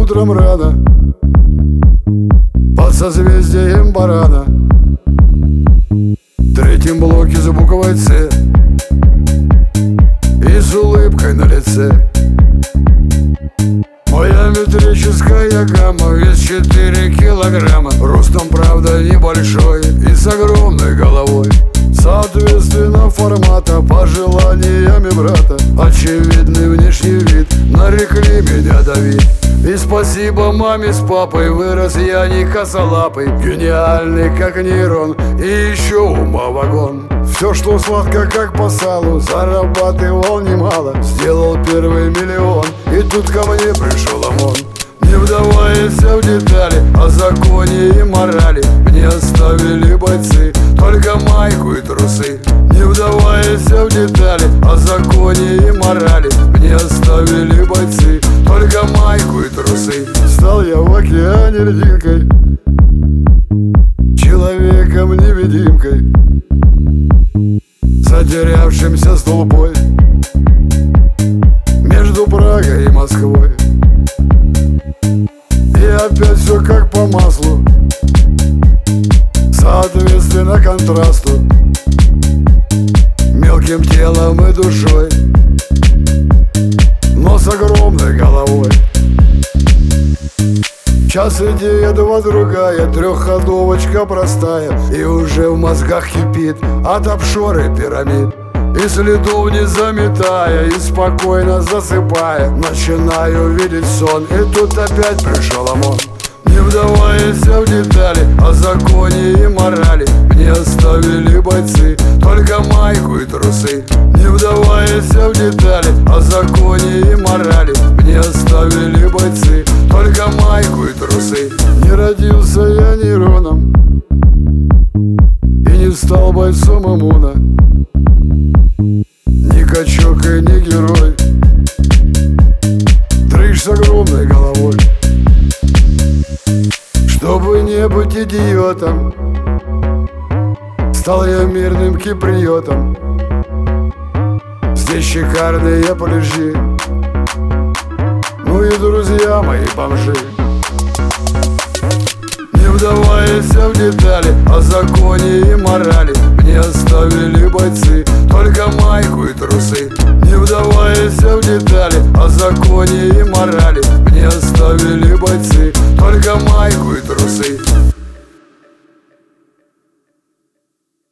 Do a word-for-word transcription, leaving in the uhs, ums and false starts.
утром рано под созвездием барана. В третьем блоке за буквой «Ц» и с улыбкой на лице. Моя метрическая гамма, вес четыре килограмма, ростом, правда, небольшой и с огромной головой. Соответственно формата, пожеланиями брата, очевидный внешний вид, нарекли меня Давид. И спасибо маме с папой, вырос я не косолапый, гениальный как нейрон и еще ума вагон. Все, что сладко как по салу, зарабатывал немало, сделал первый миллион, и тут ко мне пришел ОМОН. Не вдаваясь в детали о законе и морали, мне оставили бойцы только майку и трусы. Не вдаваясь в детали о законе и морали, мне оставили бойцы только майку и трусы. Стал я в океане льдинкой, человеком-невидимкой, затерявшимся столбой между Прагой и Москвой. И опять все как по маслу, соответственно контрасту, мелким телом и душой, но с огромной головой. Час идея, два другая, трехходовочка простая, и уже в мозгах кипит от офшора и пирамид. И следов не заметая, и спокойно засыпая, начинаю видеть сон, и тут опять пришел ОМОН. Не вдаваясь в детали о законе и морали, мне оставили бойцы только майку и трусы. Не вдаваясь в детали о законе и морали, мне оставили бойцы только майку и трусы. Не родился я нейроном и не стал бойцом ОМОНа, ни качок и не герой, дрыщ с огромной головой. Чтобы не быть идиотом, стал я мирным киприотом. Здесь шикарные пляжи, ну и друзья мои бомжи. Не вдаваясь в детали о законе и морали, мне оставили бойцы